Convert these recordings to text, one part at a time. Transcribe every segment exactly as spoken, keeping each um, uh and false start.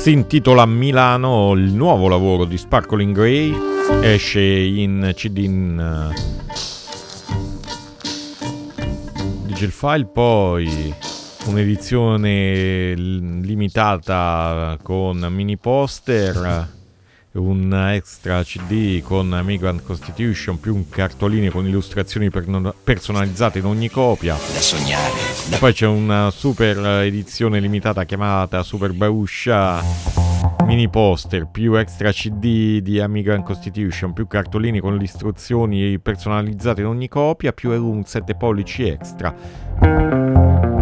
Si intitola Milano, il nuovo lavoro di Sparkling Grey, esce in C D in uh, digital file, poi un'edizione limitata con mini poster, un extra C D con Migrant Constitution più un cartoline con illustrazioni per- personalizzate in ogni copia. Da sognare. Da... Poi c'è una super edizione limitata chiamata Super Bauscia, mini poster più extra C D di Migrant Constitution più cartoline con le istruzioni personalizzate in ogni copia più un sette pollici extra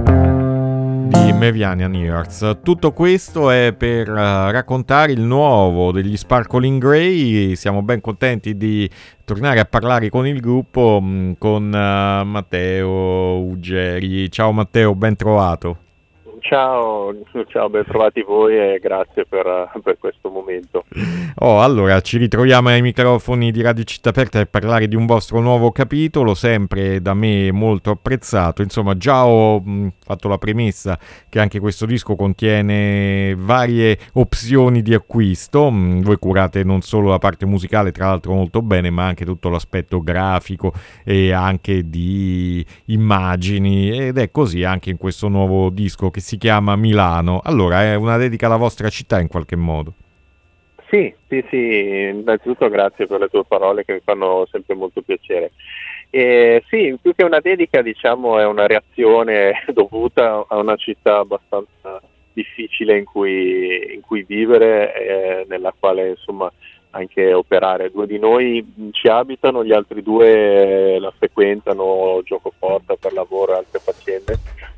di Meridian Earth. Tutto questo è per uh, raccontare il nuovo degli Sparkling Grey. Siamo ben contenti di tornare a parlare con il gruppo, mh, con uh, Matteo Uggeri. Ciao Matteo, ben trovato. Ciao, ciao, ben trovati voi e grazie per, per questo momento. Oh, allora, ci ritroviamo ai microfoni di Radio Città Aperta per parlare di un vostro nuovo capitolo, sempre da me molto apprezzato. Insomma, già ho mh, fatto la premessa che anche questo disco contiene varie opzioni di acquisto. Mh, voi curate non solo la parte musicale, tra l'altro molto bene, ma anche tutto l'aspetto grafico e anche di immagini, ed è così anche in questo nuovo disco che si chiama Milano. Allora, è una dedica alla vostra città in qualche modo? Sì, sì, sì, innanzitutto grazie per le tue parole che mi fanno sempre molto piacere. E sì, più che una dedica, diciamo, è una reazione dovuta a una città abbastanza difficile in cui, in cui vivere, eh, nella quale insomma anche operare. Due di noi ci abitano, gli altri due la frequentano, giocoforza per lavoro e altre faccende.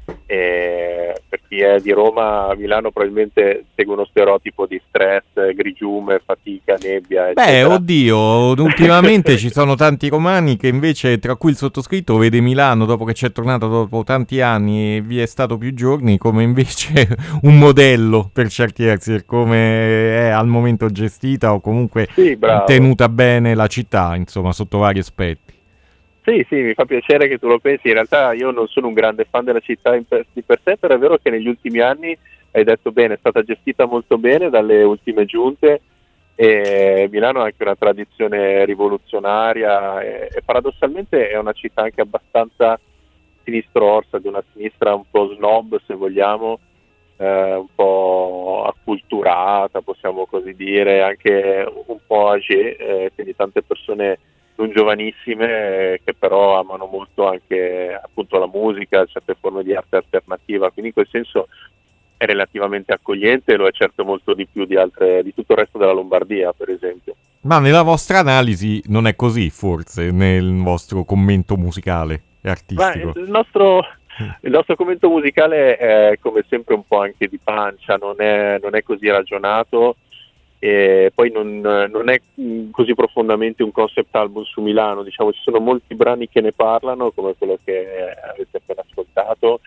E per chi è di Roma, Milano probabilmente segue uno stereotipo di stress, grigiume, fatica, nebbia, eccetera. Beh, oddio, ultimamente ci sono tanti romani che invece, tra cui il sottoscritto, vede Milano dopo che c'è tornato dopo tanti anni e vi è stato più giorni come invece un modello per certi versi, per come è al momento gestita o comunque sì, tenuta bene la città, insomma, sotto vari aspetti. Sì, sì, mi fa piacere che tu lo pensi. In realtà io non sono un grande fan della città in per, di per sé, però è vero che negli ultimi anni, hai detto bene, è stata gestita molto bene dalle ultime giunte e Milano ha anche una tradizione rivoluzionaria e, e paradossalmente è una città anche abbastanza sinistrorsa, di una sinistra un po' snob se vogliamo, eh, un po' acculturata possiamo così dire, anche un po' âgée, eh, quindi tante persone non giovanissime eh, che però amano molto anche appunto la musica, certe forme di arte alternativa, quindi in quel senso è relativamente accogliente e lo è certo molto di più di altre, di tutto il resto della Lombardia per esempio. Ma nella vostra analisi non è così, forse, nel vostro commento musicale e artistico? Ma il nostro, il nostro commento musicale è come sempre un po' anche di pancia, non è, non è così ragionato. E poi non, non è così profondamente un concept album su Milano, diciamo ci sono molti brani che ne parlano come quello che avete appena ascoltato,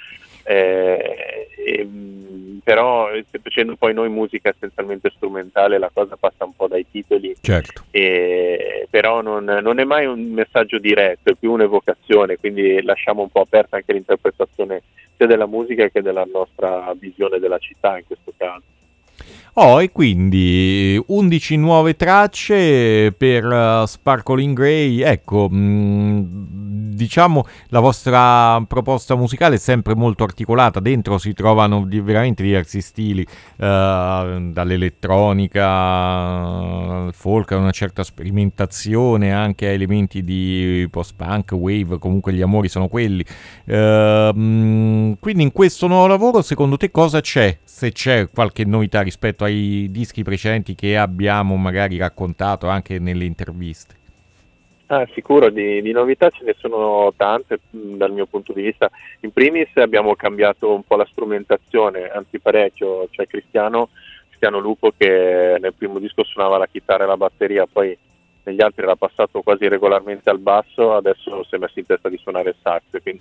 eh, e, però facendo poi noi musica essenzialmente strumentale la cosa passa un po' dai titoli, certo. E, però non, non è mai un messaggio diretto, è più un'evocazione, quindi lasciamo un po' aperta anche l'interpretazione sia della musica che della nostra visione della città in questo caso. Oh, e quindi undici nuove tracce per uh, Sparkling Grey. Ecco, mh, diciamo la vostra proposta musicale è sempre molto articolata. Dentro si trovano di, veramente diversi stili, uh, dall'elettronica al folk, a una certa sperimentazione, anche a elementi di post-punk, wave, comunque gli amori sono quelli. Uh, mh, quindi in questo nuovo lavoro, secondo te cosa c'è? Se c'è qualche novità rispetto ai dischi precedenti che abbiamo magari raccontato anche nelle interviste? Ah, sicuro, di, di novità ce ne sono tante mh, dal mio punto di vista. In primis abbiamo cambiato un po' la strumentazione, anzi parecchio. C'è Cristiano, Cristiano Lupo che nel primo disco suonava la chitarra e la batteria, poi negli altri era passato quasi regolarmente al basso, adesso si è messo in testa di suonare il sax, quindi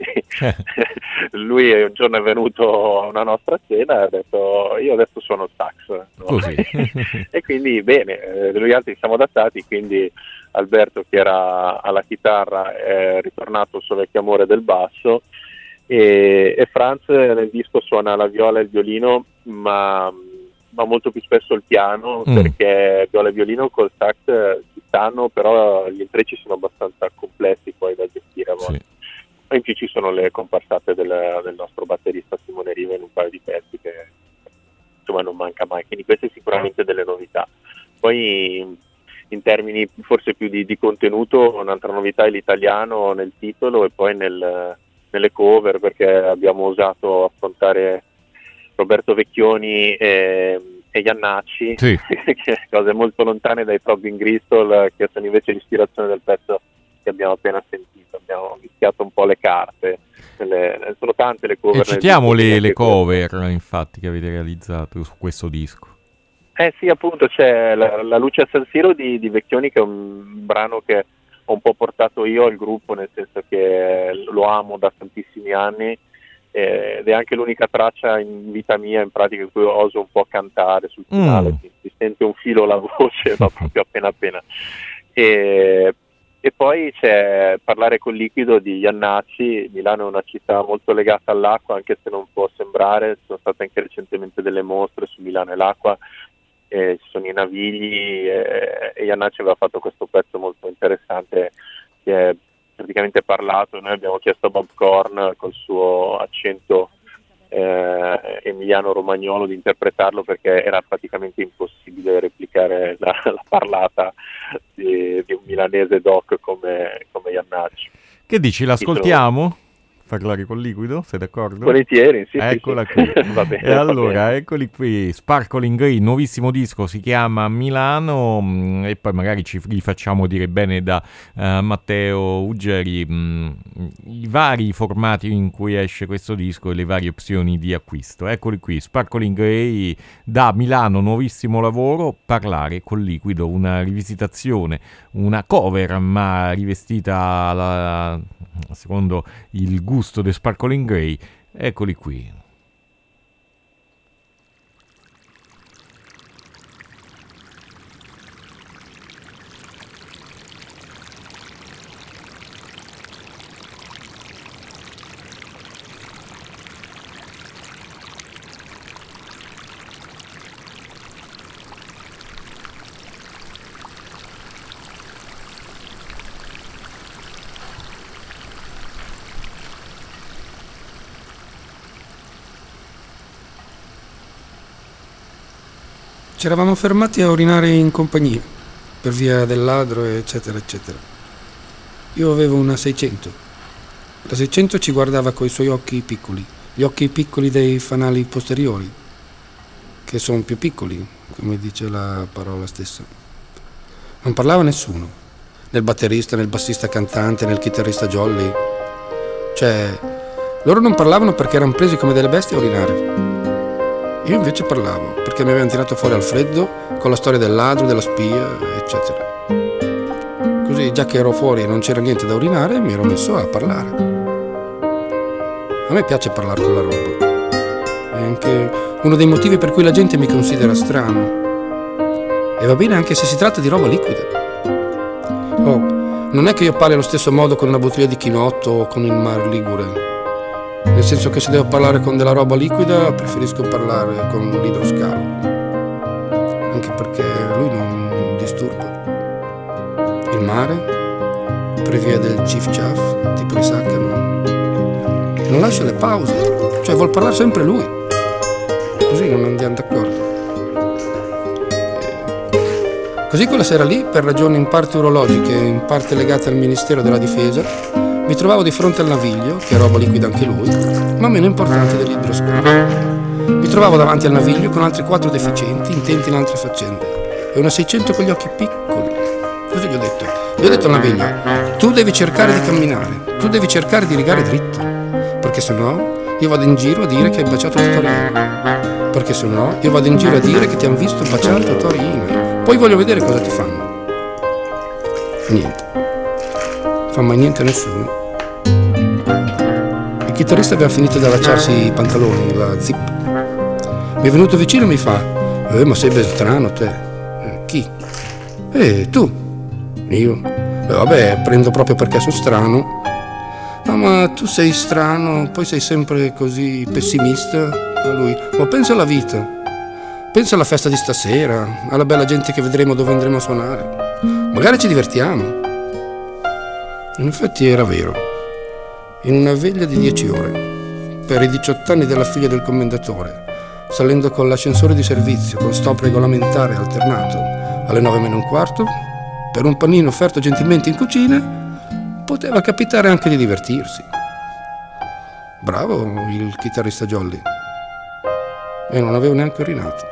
lui un giorno è venuto a una nostra cena e ha detto io adesso suono il sax, no? Così. E quindi bene, eh, noi altri siamo adattati, quindi Alberto che era alla chitarra è ritornato il suo vecchio amore del basso e, e Franz nel disco suona la viola e il violino, ma va molto più spesso il piano, Mm. perché viola e violino col sax eh, ci stanno, però gli intrecci sono abbastanza complessi poi da gestire a volte. Sì. E in più ci sono le comparsate del, del nostro batterista Simone Riva in un paio di pezzi che insomma non manca mai, quindi queste sicuramente delle novità. Poi in termini forse più di, di contenuto, un'altra novità è l'italiano nel titolo e poi nel, nelle cover, perché abbiamo osato affrontare Roberto Vecchioni e, e Iannacci, Sì. cose molto lontane dai Throbbing Gristle, che sono invece l'ispirazione del pezzo che abbiamo appena sentito. Abbiamo mischiato un po' le carte, le, sono tante le cover. E citiamo nel disco, le, le anche cover, infatti, che avete realizzato su questo disco. Eh sì, appunto, c'è la, la Luce a San Siro di, di Vecchioni, che è un brano che ho un po' portato io al gruppo, nel senso che lo amo da tantissimi anni, eh, ed è anche l'unica traccia in vita mia in pratica in cui oso un po' cantare sul finale, Mm. si, si sente un filo la voce, ma proprio appena appena. E, e poi c'è Parlare col liquido di Iannacci. Milano è una città molto legata all'acqua, anche se non può sembrare, ci sono state anche recentemente delle mostre su Milano e l'acqua. Eh, ci sono i navigli eh, e Iannacci aveva fatto questo pezzo molto interessante che è praticamente parlato. Noi abbiamo chiesto a Bob Korn col suo accento eh, emiliano-romagnolo di interpretarlo, perché era praticamente impossibile replicare la, la parlata di, di un milanese doc come, come Iannacci. Che dici, l'ascoltiamo? Parlare col liquido, sei d'accordo? Volentieri, sì, Eccola sì, qui. sì. Va bene, E va allora, bene. eccoli qui, Sparkling Grey, nuovissimo disco, si chiama Milano, mh, e poi magari ci rifacciamo dire bene da uh, Matteo Uggeri mh, i vari formati in cui esce questo disco e le varie opzioni di acquisto. Eccoli qui, Sparkling Grey, da Milano, nuovissimo lavoro, Parlare col liquido, una rivisitazione, una cover ma rivestita alla, secondo il gusto di Sparkling Grey. Eccoli qui. Ci eravamo fermati a urinare in compagnia, per via del ladro, eccetera, eccetera. Io avevo una seicento. La seicento ci guardava coi suoi occhi piccoli, gli occhi piccoli dei fanali posteriori, che sono più piccoli, come dice la parola stessa. Non parlava nessuno, nel batterista, nel bassista cantante, nel chitarrista jolly. Cioè, loro non parlavano perché erano presi come delle bestie a urinare. Io invece parlavo, perché mi avevano tirato fuori al freddo con la storia del ladro, della spia, eccetera. Così, già che ero fuori e non c'era niente da urinare, mi ero messo a parlare. A me piace parlare con la roba. È anche uno dei motivi per cui la gente mi considera strano. E va bene anche se si tratta di roba liquida. Oh, non è che io parli allo stesso modo con una bottiglia di chinotto o con il Mar Ligure. Nel senso che se devo parlare con della roba liquida preferisco parlare con l'idroscalo, anche perché lui non disturba. Il mare, per via del cif ciaf, ti presacano, non lascia le pause, cioè vuol parlare sempre lui, così non andiamo d'accordo. Così quella sera lì, per ragioni in parte urologiche e in parte legate al Ministero della Difesa, mi trovavo di fronte al naviglio, che è roba liquida anche lui, ma meno importante dell'idroscalo. Mi trovavo davanti al naviglio con altri quattro deficienti, intenti in altre faccende, e una seicento con gli occhi piccoli. Così gli ho detto, gli ho detto al naviglio, tu devi cercare di camminare, tu devi cercare di rigare dritto, perché sennò io vado in giro a dire che hai baciato Torina, perché sennò io vado in giro a dire che ti hanno visto baciare Torina, poi voglio vedere cosa ti fanno. Niente. Fa mai niente a nessuno. Il chitarrista aveva finito di allacciarsi i pantaloni, la zip. Mi è venuto vicino e mi fa, eh ma sei ben strano te. Eh, chi? Eh tu. Io? Eh, vabbè, prendo proprio perché sono strano. No ma tu sei strano, poi sei sempre così pessimista. A lui, ma pensa alla vita. Pensa alla festa di stasera, alla bella gente che vedremo dove andremo a suonare. Magari ci divertiamo. In effetti era vero. In una veglia di dieci ore, per i diciotto anni della figlia del commendatore, salendo con l'ascensore di servizio con stop regolamentare alternato alle nove meno un quarto, per un panino offerto gentilmente in cucina, poteva capitare anche di divertirsi. Bravo il chitarrista Jolly. E non avevo neanche urinato.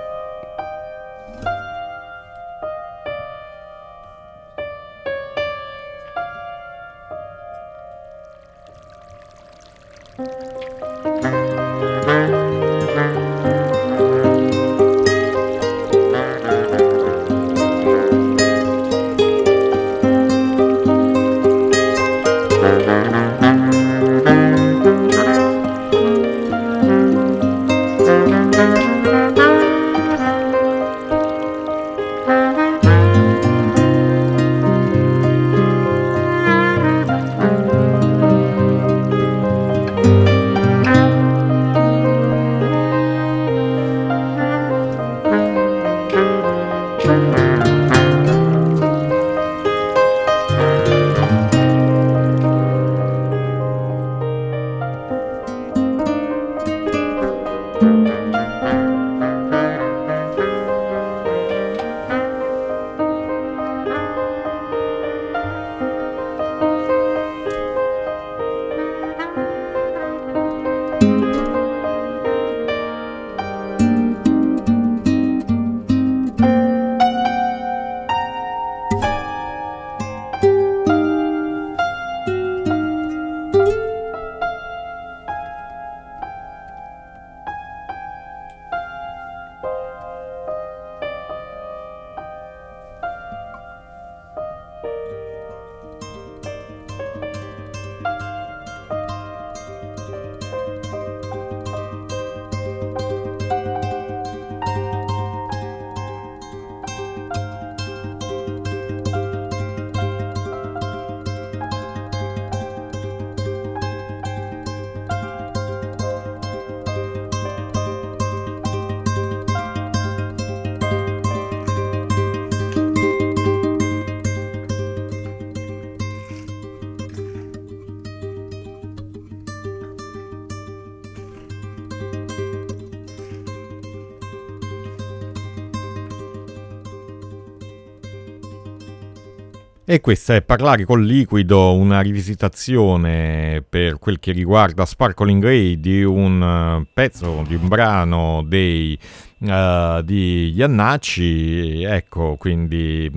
E questa è Parlare col liquido, una rivisitazione per quel che riguarda Sparkling Ray di un uh, pezzo, di un brano dei, uh, di Iannacci. Ecco, quindi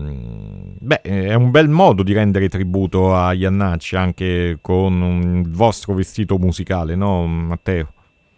mh, beh, è un bel modo di rendere tributo a Iannacci anche con un, il vostro vestito musicale, no Matteo?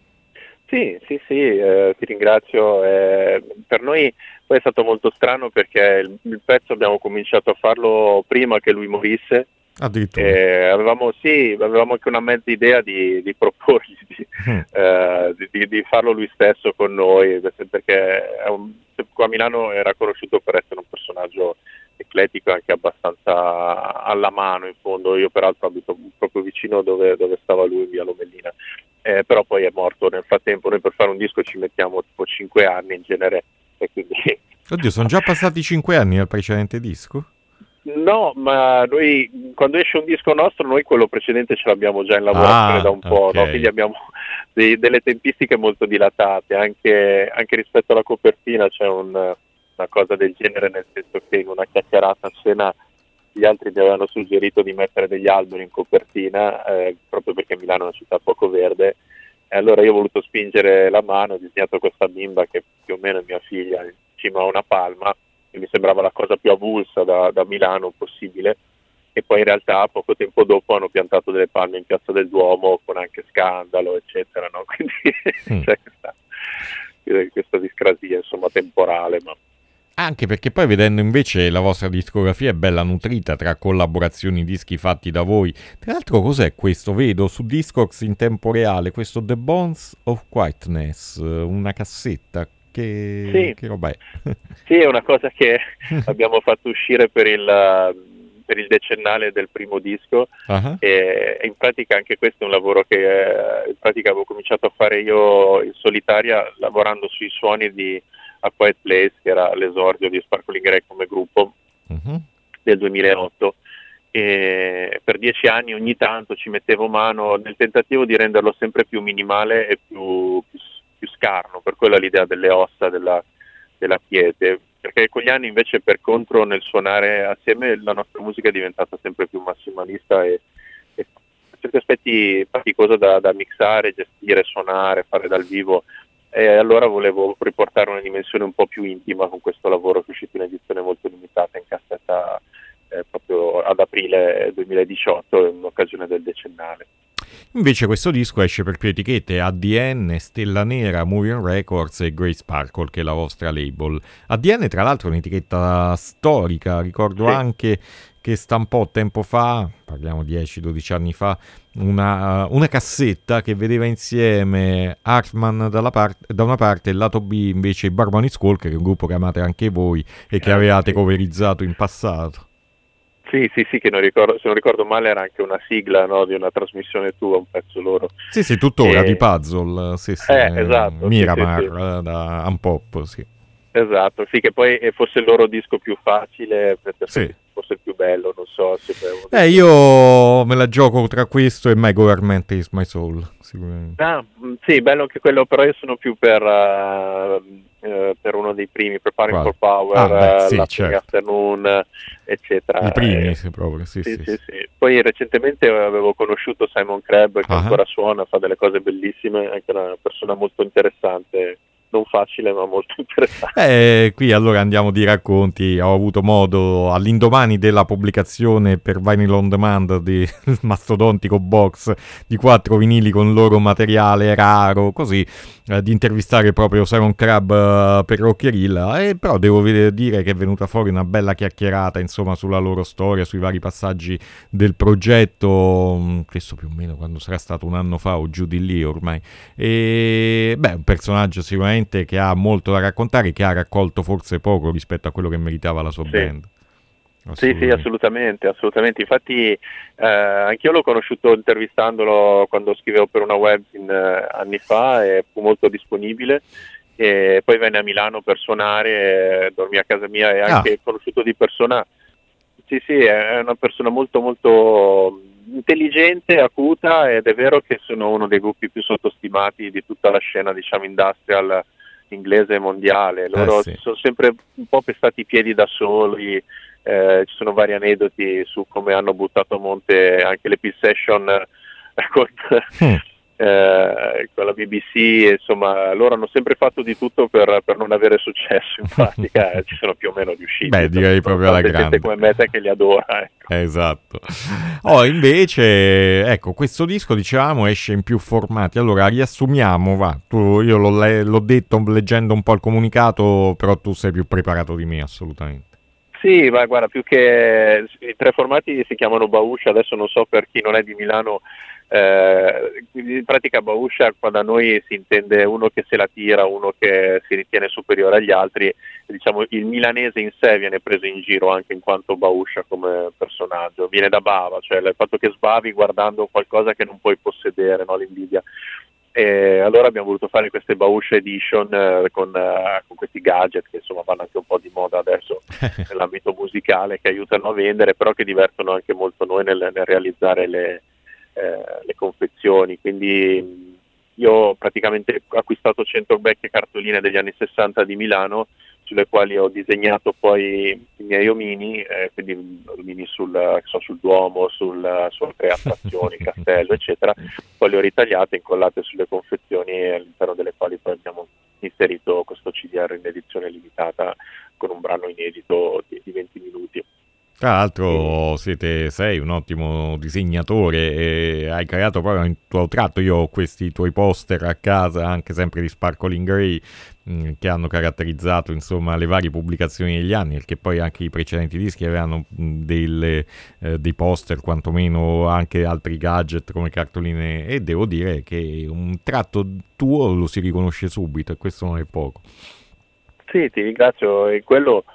Sì, sì, sì, eh, ti ringrazio. Eh, per noi poi è stato molto strano perché il, il pezzo abbiamo cominciato a farlo prima che lui morisse. Addirittura. Eh, avevamo, sì, avevamo anche una mezza idea di, di proporgli di, mm. eh, di, di farlo lui stesso con noi, perché è un, qua a Milano era conosciuto per essere un personaggio eclettico e anche abbastanza alla mano in fondo. Io peraltro abito proprio vicino dove, dove stava lui, via Lomellina. Eh, però poi è morto nel frattempo. Noi per fare un disco ci mettiamo tipo cinque anni in genere e quindi... Oddio, sono già passati cinque anni dal precedente disco? No, ma noi quando esce un disco nostro noi quello precedente ce l'abbiamo già in lavorazione ah, da un po', okay. no? Quindi abbiamo dei, delle tempistiche molto dilatate, anche, anche rispetto alla copertina c'è un, una cosa del genere, nel senso che in una chiacchierata a cena gli altri mi avevano suggerito di mettere degli alberi in copertina, eh, proprio perché Milano è una città poco verde, e allora io ho voluto spingere la mano, ho disegnato questa bimba che più o meno è mia figlia, in cima a una palma, che mi sembrava la cosa più avulsa da, da Milano possibile, e poi in realtà poco tempo dopo hanno piantato delle palme in Piazza del Duomo con anche scandalo, eccetera, no? Quindi mm. c'è questa, questa discrasia, insomma, temporale, ma... Anche perché poi vedendo invece la vostra discografia è bella nutrita tra collaborazioni, dischi fatti da voi. Tra l'altro cos'è questo? Vedo su Discogs in tempo reale questo The Bones of Quietness, una cassetta. Che, sì. che roba è? Sì, è una cosa che abbiamo fatto uscire per il, per il decennale del primo disco. Uh-huh. E, e in pratica anche questo è un lavoro che eh, in pratica avevo cominciato a fare io in solitaria, lavorando sui suoni di A Quiet Place, che era l'esordio di Sparkling Ray come gruppo Uh-huh. del duemilaotto. E per dieci anni ogni tanto ci mettevo mano nel tentativo di renderlo sempre più minimale e più, più, più scarno, per quello l'idea delle ossa della, della quiete, perché con gli anni invece per contro nel suonare assieme la nostra musica è diventata sempre più massimalista e, e per certi aspetti faticosa da, da mixare, gestire, suonare, fare dal vivo, e allora volevo riportare una dimensione un po' più intima con questo lavoro che è uscito in edizione molto limitata in cassetta eh, proprio ad aprile duemiladiciotto in occasione del decennale. Invece questo disco esce per più etichette: A D N, Stella Nera, Moving Records e Grey Sparkle, che è la vostra label. A D N tra l'altro è un'etichetta storica, ricordo sì. anche che stampò tempo fa, parliamo dieci dodici anni fa, una, una cassetta che vedeva insieme Hartman dalla part- da una parte e lato B invece i Barbary Skull, che è un gruppo che amate anche voi e che eh, avevate sì. coverizzato in passato. Sì, sì, sì, che non ricordo, se non ricordo male era anche una sigla, no, di una trasmissione tua, un pezzo loro. Sì, sì, tuttora, e... di Puzzle, sì, sì, eh, esatto, Miramar, sì, sì, sì. Da Unpop, sì. Esatto, sì, che poi fosse il loro disco più facile, perché Sì. fosse il più bello, non so se... Eh, io me la gioco tra questo e My Government Is My Soul, sicuramente. Ah, sì, bello anche quello, però io sono più per, uh, uh, per uno dei primi, Preparing Quale? for Power, Ah, beh, uh, sì, Laughing certo. Afternoon, eccetera. I primi, eh, sì, proprio, sì, sì, sì, sì, sì. sì. Poi recentemente avevo conosciuto Simon Crabbe, che Ah. ancora suona, fa delle cose bellissime, anche una persona molto interessante. Non facile, ma molto interessante. Eh, qui allora andiamo di racconti. Ho avuto modo, all'indomani della pubblicazione per Vinyl On Demand di mastodontico box di quattro vinili con loro materiale raro, così, eh, di intervistare proprio Simon Crabbe uh, per Rockerilla. E però devo dire che è venuta fuori una bella chiacchierata, insomma, sulla loro storia, sui vari passaggi del progetto. Questo più o meno quando sarà stato un anno fa o giù di lì ormai. E beh, un personaggio sicuramente che ha molto da raccontare, che ha raccolto forse poco rispetto a quello che meritava la sua sì. band. Sì, sì, assolutamente, assolutamente. Infatti eh, anch'io l'ho conosciuto intervistandolo quando scrivevo per una webzine eh, anni fa, e fu molto disponibile, e poi venne a Milano per suonare, eh, dormì a casa mia, e anche ah. conosciuto di persona. Sì, sì, è una persona molto molto intelligente, acuta, ed è vero che sono uno dei gruppi più sottostimati di tutta la scena, diciamo, industrial inglese e mondiale. Loro eh sì. sono sempre un po' pestati i piedi da soli, eh, ci sono vari aneddoti su come hanno buttato a monte anche le Peel Session con, mm. eh, con la B B C, insomma loro hanno sempre fatto di tutto per, per non avere successo, in pratica ci sono più o meno riusciti. Beh, direi proprio alla grande. Gente come Meta che li adora, ecco. Esatto. Oh, invece, ecco, questo disco, dicevamo, esce in più formati. Allora, riassumiamo, va, tu, io l'ho, le- l'ho detto leggendo un po' il comunicato, però tu sei più preparato di me, assolutamente. Sì, ma guarda, più che i tre formati si chiamano Bauscia, adesso non so per chi non è di Milano, eh, in pratica Bauscia qua da noi si intende uno che se la tira, uno che si ritiene superiore agli altri, diciamo il milanese in sé viene preso in giro anche in quanto Bauscia come personaggio, viene da bava, cioè il fatto che sbavi guardando qualcosa che non puoi possedere, no? L'invidia. E allora abbiamo voluto fare queste Bauscia Edition eh, con, eh, con questi gadget che insomma vanno anche un po' di moda adesso nell'ambito musicale, che aiutano a vendere, però che divertono anche molto noi nel, nel realizzare le, eh, le confezioni. Quindi io praticamente ho acquistato cento vecchie cartoline degli anni sessanta di Milano, sulle quali ho disegnato poi i miei omini, eh, quindi omini sul, so, sul Duomo, sul, su altre attrazioni, castello, eccetera. Poi le ho ritagliate, incollate sulle confezioni, all'interno delle quali poi abbiamo inserito questo C D R in edizione limitata con un brano inedito di, di venti minuti. Tra l'altro siete, sei un ottimo disegnatore e hai creato proprio in tuo tratto. Io ho questi tuoi poster a casa, anche sempre di Sparkling Ray, mh, che hanno caratterizzato insomma le varie pubblicazioni degli anni, perché poi anche i precedenti dischi avevano mh, delle, eh, dei poster, quantomeno anche altri gadget come cartoline, e devo dire che un tratto tuo lo si riconosce subito, e questo non è poco. Sì, ti ringrazio, e quello...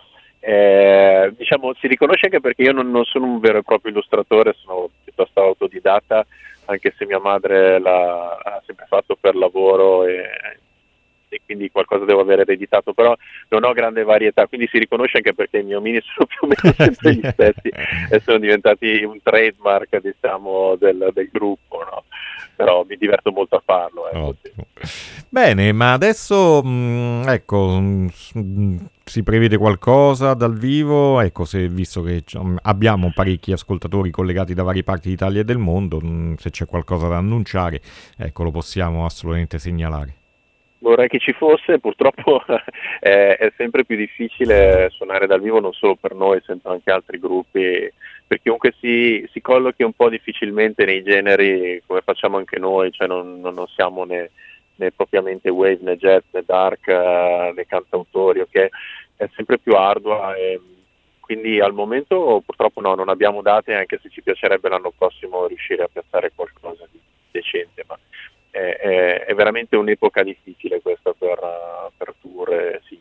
Eh, diciamo, si riconosce anche perché io non, non sono un vero e proprio illustratore, sono piuttosto autodidatta, anche se mia madre l'ha, ha sempre fatto per lavoro e, e quindi qualcosa devo aver ereditato, però non ho grande varietà, quindi si riconosce anche perché i miei omini sono più o meno sempre gli stessi e sono diventati un trademark, diciamo, del, del gruppo, no? Però mi diverto molto a farlo. Ecco, sì. Bene, ma adesso mh, ecco, mh, si prevede qualcosa dal vivo? Ecco, se, visto che abbiamo parecchi ascoltatori collegati da varie parti d'Italia e del mondo, mh, se c'è qualcosa da annunciare, ecco, lo possiamo assolutamente segnalare. Vorrei che ci fosse, purtroppo è, è sempre più difficile suonare dal vivo, non solo per noi, sento anche altri gruppi, per chiunque si, si collochi un po' difficilmente nei generi come facciamo anche noi, cioè non, non siamo né, né propriamente wave né jazz né dark uh, né cantautori, ok? È sempre più ardua e quindi al momento purtroppo no, non abbiamo date, anche se ci piacerebbe l'anno prossimo riuscire a piazzare qualcosa di decente, ma è, è, è veramente un'epoca difficile questa per, per tour, sì.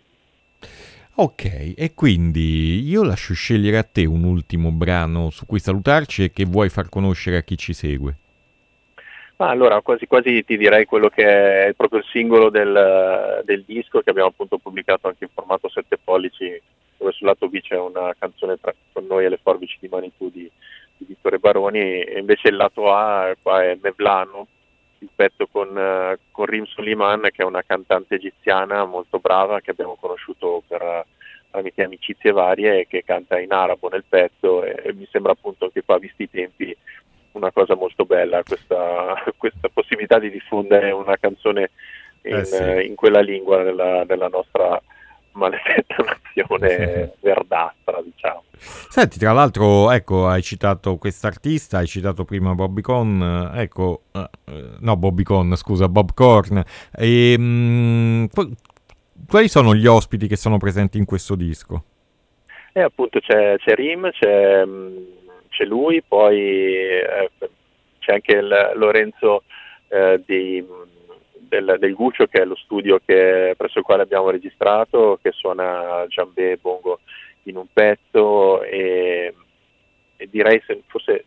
Ok, e quindi io lascio scegliere a te un ultimo brano su cui salutarci e che vuoi far conoscere a chi ci segue. Ma allora quasi quasi ti direi quello che è proprio il singolo del, del disco, che abbiamo appunto pubblicato anche in formato sette pollici, dove sul lato B c'è una canzone tra con noi e le forbici di Manitou di, di Vittore Baroni, e invece il lato A qua è Mevlano, il pezzo con, uh, con Rim Soliman, che è una cantante egiziana molto brava che abbiamo conosciuto per tramite amicizie varie e che canta in arabo nel pezzo, e, e mi sembra appunto che qua, visti i tempi, una cosa molto bella questa, questa possibilità di diffondere una canzone in, eh sì. in quella lingua della, della nostra maledetta nazione verdastra, diciamo. Senti, tra l'altro, ecco, hai citato quest'artista, hai citato prima Bobby Con, ecco, uh, no Bobby Con, scusa, Bob Corn, e mh, quali sono gli ospiti che sono presenti in questo disco? E appunto c'è, c'è Rim, c'è, c'è lui, poi eh, c'è anche il Lorenzo eh, di, del, del Guccio, che è lo studio che, presso il quale abbiamo registrato, che suona djembe e bongo in un pezzo, e, e direi se forse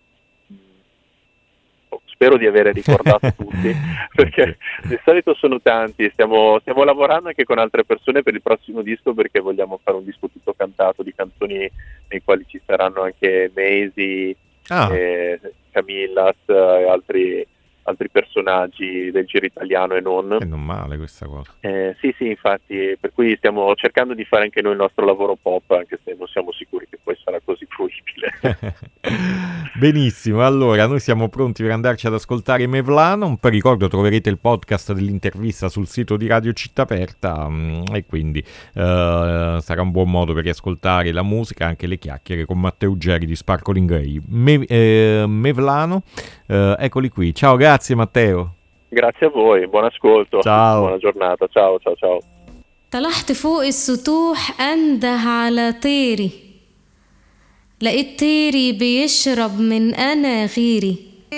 spero di aver ricordato tutti, perché di solito sono tanti. Stiamo, stiamo lavorando anche con altre persone per il prossimo disco, perché vogliamo fare un disco tutto cantato di canzoni nei quali ci saranno anche Maisy, ah. eh, Camillas e altri altri personaggi del giro italiano e non. È non male questa cosa. Eh, sì, sì, infatti, per cui stiamo cercando di fare anche noi il nostro lavoro pop, anche se non siamo sicuri che poi sarà così fruibile. Benissimo, allora noi siamo pronti per andarci ad ascoltare Mevlano. Per ricordo, troverete il podcast dell'intervista sul sito di Radio Città Aperta, e quindi uh, sarà un buon modo per riascoltare la musica, anche le chiacchiere con Matteo Geri di Sparkling Grey. Me- eh, Mevlano, uh, eccoli qui. Ciao, grazie Matteo. Grazie a voi, buon ascolto. Ciao. Buona giornata, ciao ciao ciao. طلعت فوق السطوح أنده على طيري، لقيت طيري بيشرب من أنا غيري،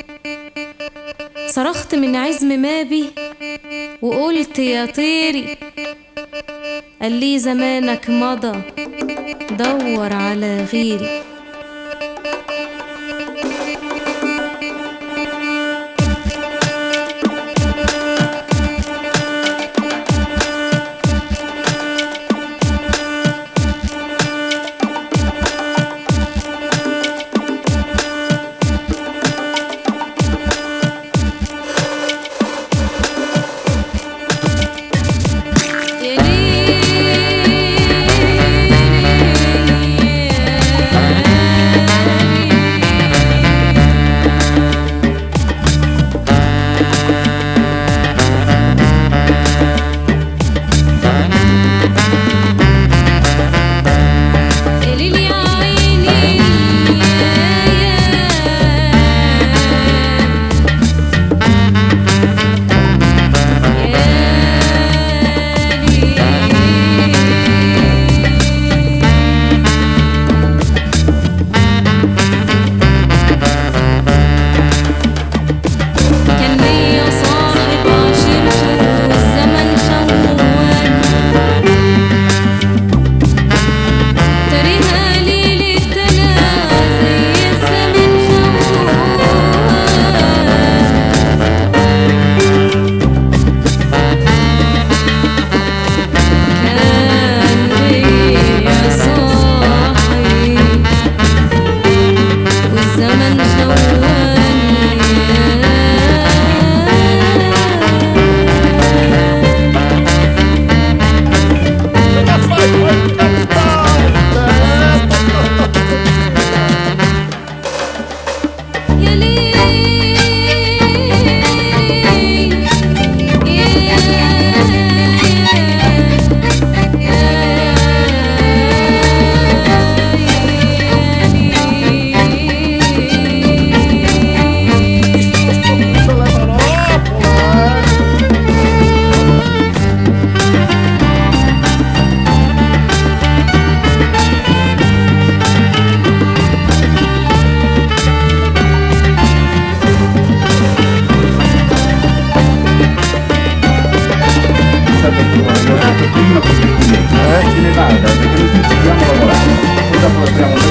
صرخت من عزم مابي وقلت يا طيري، قال لي زمانك مضى دور على غيري. Yeah.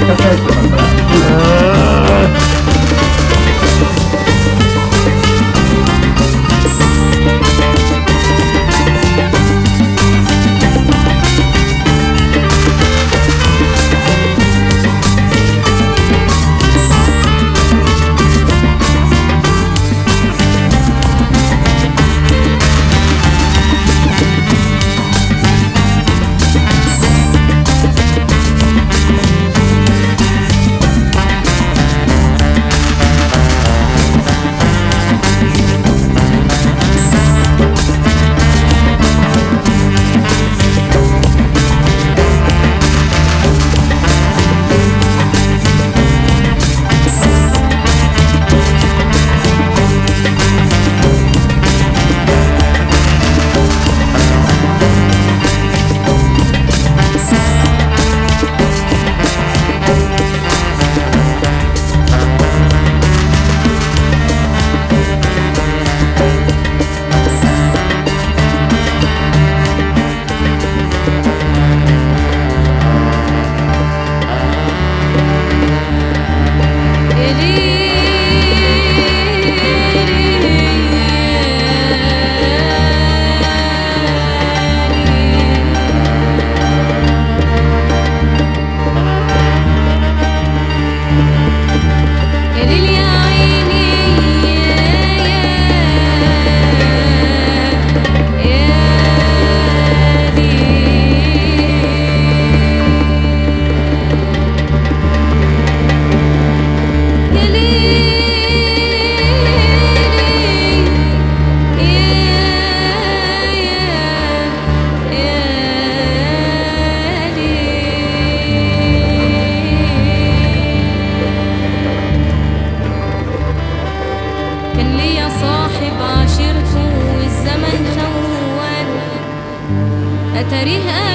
أتاريه